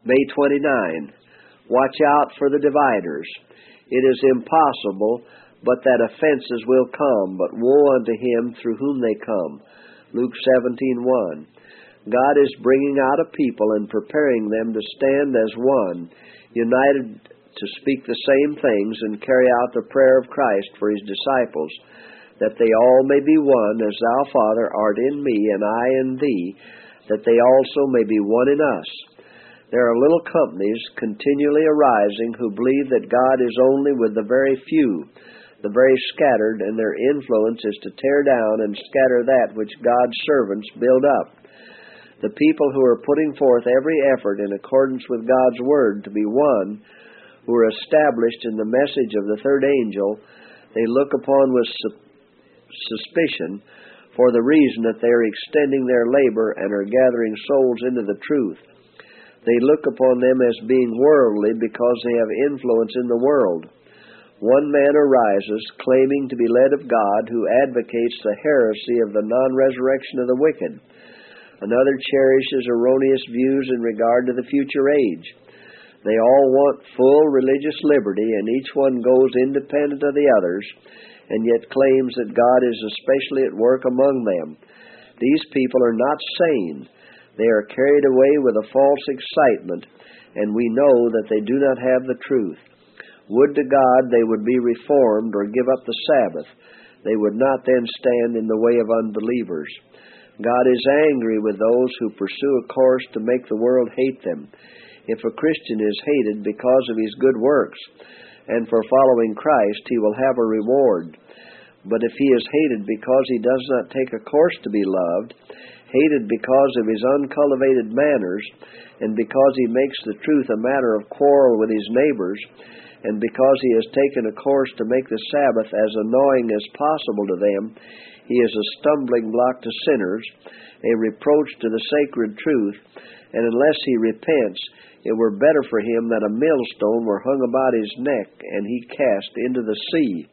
May 29. Watch out for the dividers. It is impossible but that offenses will come, but woe unto him through whom they come. Luke 17:1. God is bringing out a people and preparing them to stand as one, united to speak the same things and carry out the prayer of Christ for his disciples, that they all may be one, as thou, Father, art in me, and I in thee, that they also may be one in us. There are little companies continually arising who believe that God is only with the very few, the very scattered, and their influence is to tear down and scatter that which God's servants build up. The people who are putting forth every effort in accordance with God's word to be one, who are established in the message of the third angel, they look upon with suspicion, for the reason that they are extending their labor and are gathering souls into the truth. They look upon them as being worldly because they have influence in the world. One man arises, claiming to be led of God, who advocates the heresy of the non-resurrection of the wicked. Another cherishes erroneous views in regard to the future age. They all want full religious liberty, and each one goes independent of the others, and yet claims that God is especially at work among them. These people are not sane. They are carried away with a false excitement, and we know that they do not have the truth. Would to God they would be reformed or give up the Sabbath. They would not then stand in the way of unbelievers. God is angry with those who pursue a course to make the world hate them. If a Christian is hated because of his good works, and for following Christ, he will have a reward. But if he is hated because he does not take a course to be loved, hated because of his uncultivated manners, and because he makes the truth a matter of quarrel with his neighbors, and because he has taken a course to make the Sabbath as annoying as possible to them, he is a stumbling block to sinners, a reproach to the sacred truth, and unless he repents, it were better for him that a millstone were hung about his neck, and he cast into the sea.